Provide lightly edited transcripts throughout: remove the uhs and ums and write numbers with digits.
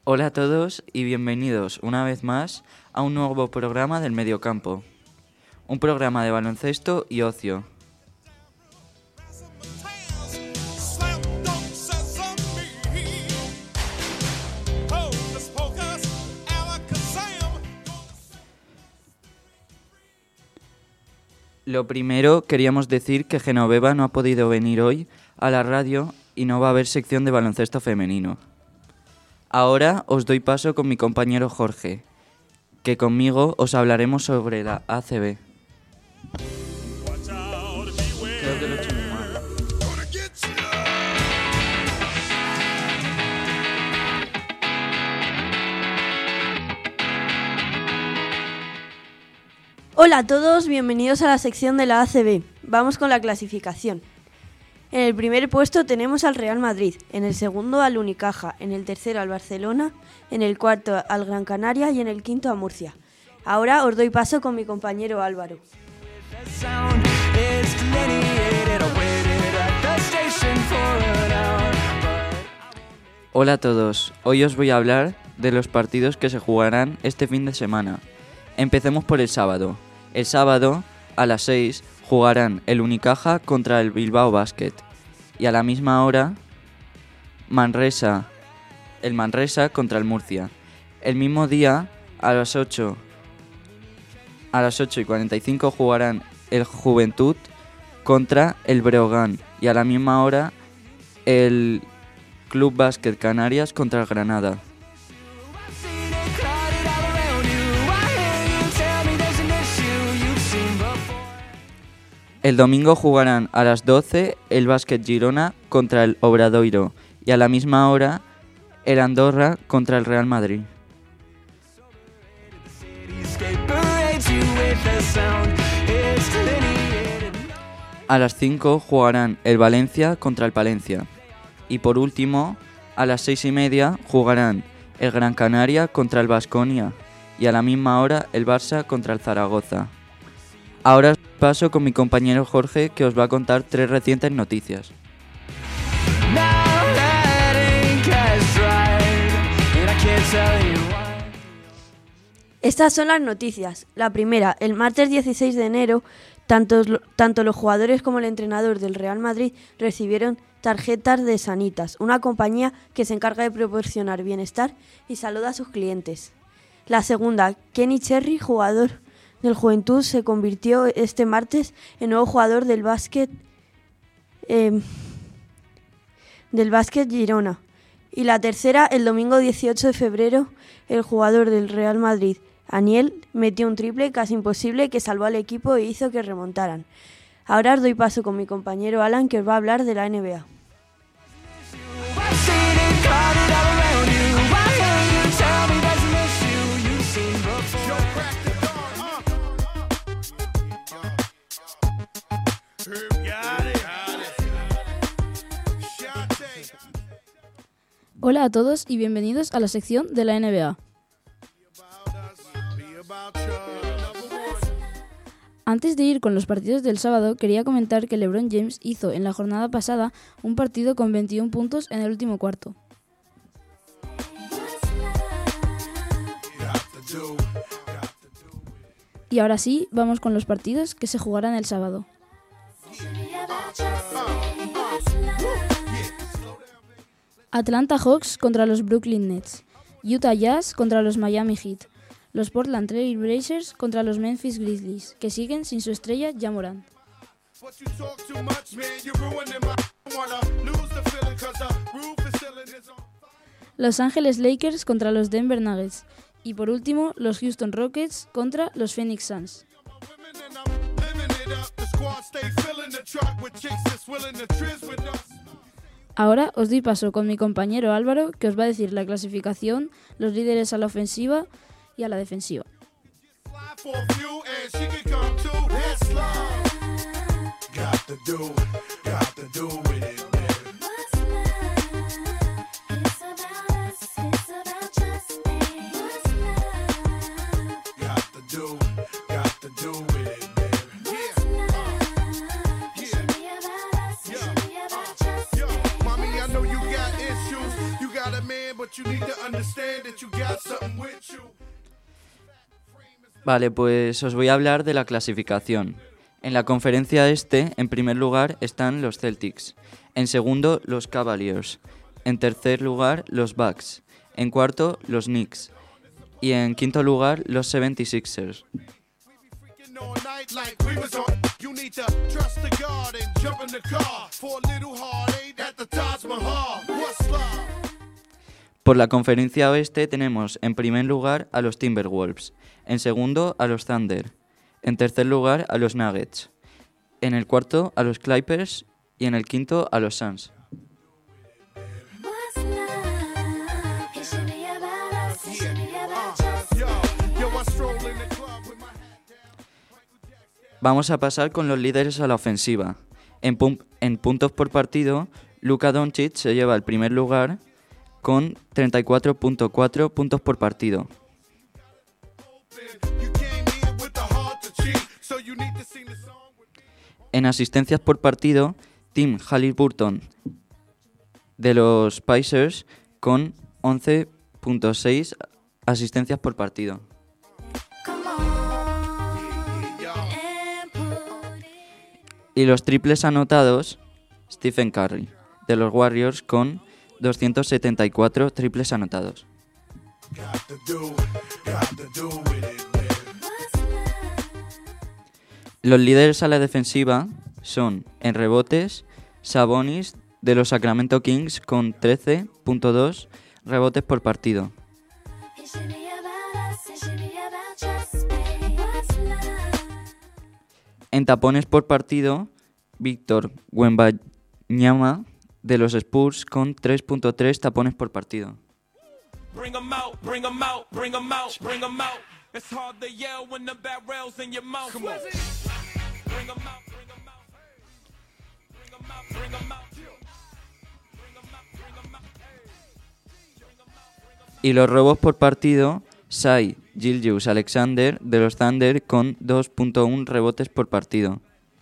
Hola a todos y bienvenidos una vez más a un nuevo programa del Mediocampo, un programa de baloncesto y ocio. Lo primero, queríamos decir que Genoveva no ha podido venir hoy a la radio y no va a haber sección de baloncesto femenino. Ahora os doy paso con mi compañero Jorge, que conmigo os hablaremos sobre la ACB. Creo que lo he hecho muy mal. Hola a todos, bienvenidos a la sección de la ACB. Vamos con la clasificación. En el primer puesto tenemos al Real Madrid, en el segundo al Unicaja, en el tercero al Barcelona, en el cuarto al Gran Canaria y en el quinto a Murcia. Ahora os doy paso con mi compañero Álvaro. Hola a todos, hoy os voy a hablar de los partidos que se jugarán este fin de semana. Empecemos por el sábado. El sábado, a las 6, jugarán el Unicaja contra el Bilbao Basket. Y a la misma hora, el Manresa contra el Murcia. El mismo día, a las 8:45 jugarán el Juventud contra el Breogán. Y a la misma hora, el Club Básquet Canarias contra el Granada. El domingo jugarán a las 12 el Básquet Girona contra el Obradoiro y a la misma hora el Andorra contra el Real Madrid. A las 5 jugarán el Valencia contra el Palencia. Y por último, a las 6:30 jugarán el Gran Canaria contra el Baskonia y a la misma hora el Barça contra el Zaragoza. Ahora os paso con mi compañero Jorge, que os va a contar 3 recientes noticias. Estas son las noticias. La primera, el martes 16 de enero, tanto los jugadores como el entrenador del Real Madrid recibieron tarjetas de Sanitas, una compañía que se encarga de proporcionar bienestar y salud a sus clientes. La segunda, Kenny Cherry, jugador del Juventud, se convirtió este martes en nuevo jugador del Básquet Girona. Y la tercera, el domingo 18 de febrero, el jugador del Real Madrid, Aniel, metió un triple casi imposible que salvó al equipo e hizo que remontaran. Ahora os doy paso con mi compañero Alan, que os va a hablar de la NBA. Hola a todos y bienvenidos a la sección de la NBA. Antes de ir con los partidos del sábado, quería comentar que LeBron James hizo en la jornada pasada un partido con 21 puntos en el último cuarto. Y ahora sí, vamos con los partidos que se jugarán el sábado. Atlanta Hawks contra los Brooklyn Nets, Utah Jazz contra los Miami Heat, los Portland Trail Blazers contra los Memphis Grizzlies, que siguen sin su estrella Ja Morant. Los Angeles Lakers contra los Denver Nuggets y por último los Houston Rockets contra los Phoenix Suns. Ahora os doy paso con mi compañero Álvaro, que os va a decir la clasificación, los líderes a la ofensiva y a la defensiva. Vale, pues os voy a hablar de la clasificación. En la conferencia este, en primer lugar, están los Celtics. En segundo, los Cavaliers. En tercer lugar, los Bucks. En cuarto, los Knicks. Y en quinto lugar, los 76ers. Por la conferencia oeste tenemos en primer lugar a los Timberwolves, en segundo a los Thunder, en tercer lugar a los Nuggets, en el cuarto a los Clippers y en el quinto a los Suns. Vamos a pasar con los líderes a la ofensiva. En puntos por partido, Luka Doncic se lleva el primer lugar con 34.4 puntos por partido. En asistencias por partido, Tim Haliburton de los Pacers con 11.6 asistencias por partido. Y los triples anotados, Stephen Curry de los Warriors con 274 triples anotados. Los líderes a la defensiva son, en rebotes, Sabonis de los Sacramento Kings con 13.2 rebotes por partido. En tapones por partido, Víctor Wembanyama de los Spurs con 3.3 tapones por partido. Y los robos por partido, Shai Gilgeous-Alexander de los Thunder con 2.1 rebotes por partido.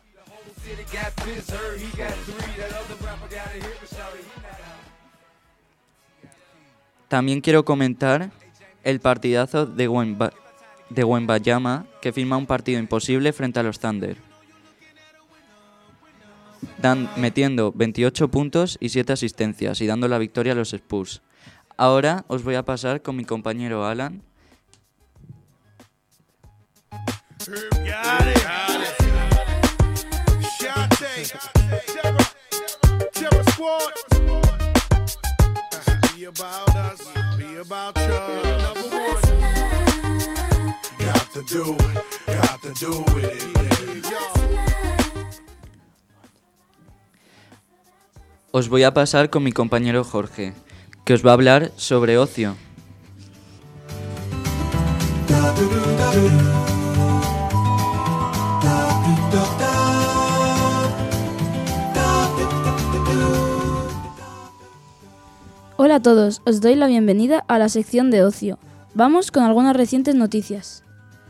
También quiero comentar el partidazo de Wembanyama, que firma un partido imposible frente a los Thunder, metiendo 28 puntos y 7 asistencias y dando la victoria a los Spurs. Ahora os voy a pasar con mi compañero Alan. Os voy a pasar con mi compañero Jorge, que os va a hablar sobre ocio. Hola a todos, os doy la bienvenida a la sección de ocio. Vamos con algunas recientes noticias.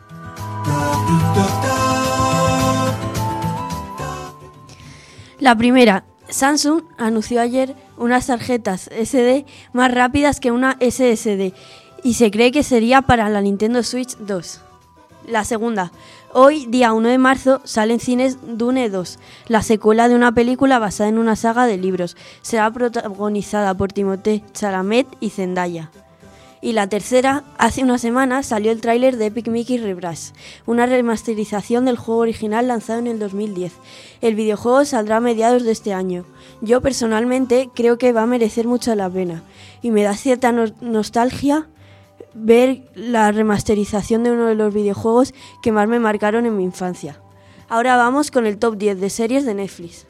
La primera, Samsung anunció ayer unas tarjetas SD más rápidas que una SSD y se cree que sería para la Nintendo Switch 2. La segunda, hoy, día 1 de marzo, sale en cines Dune 2, la secuela de una película basada en una saga de libros. Será protagonizada por Timothée Chalamet y Zendaya. Y la tercera, hace una semana salió el tráiler de Epic Mickey Rebrashed, una remasterización del juego original lanzado en el 2010. El videojuego saldrá a mediados de este año. Yo personalmente creo que va a merecer mucho la pena y me da cierta nostalgia ver la remasterización de uno de los videojuegos que más me marcaron en mi infancia. Ahora vamos con el top 10 de series de Netflix.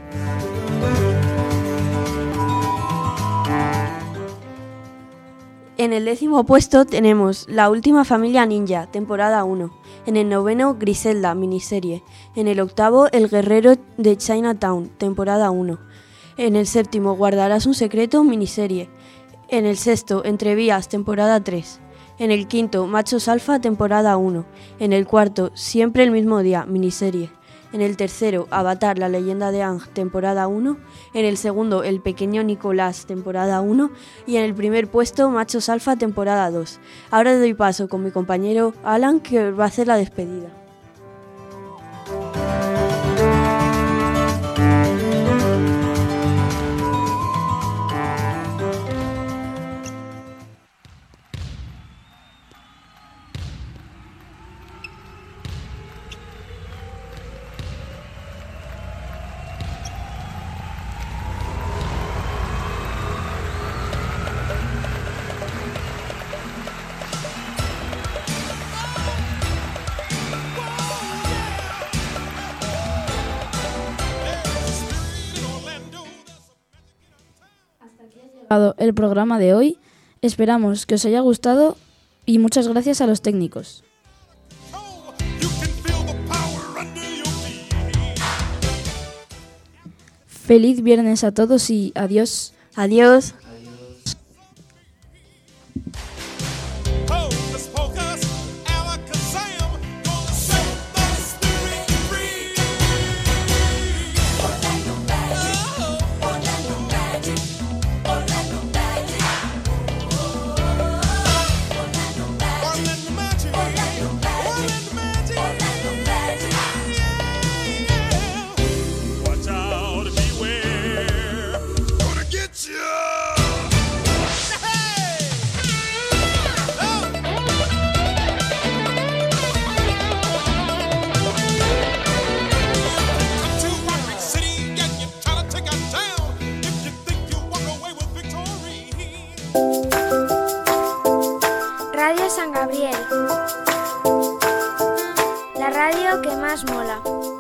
En el 10º puesto tenemos La última familia ninja, temporada 1. En el 9º, Griselda, miniserie. En el 8º, El guerrero de Chinatown, temporada 1. En el 7º, Guardarás un secreto, miniserie. En el 6º, Entrevías, temporada 3. En el 5º, Machos alfa, temporada 1. En el 4º, Siempre el mismo día, miniserie. En el tercero, Avatar, la leyenda de Aang, temporada 1. En el segundo, El pequeño Nicolás, temporada 1. Y en el primer puesto, Machos Alfa, temporada 2. Ahora doy paso con mi compañero Alan, que va a hacer la despedida. El programa de hoy. Esperamos que os haya gustado y muchas gracias a los técnicos. Feliz viernes a todos y adiós. Adiós. Radio San Gabriel, la radio que más mola.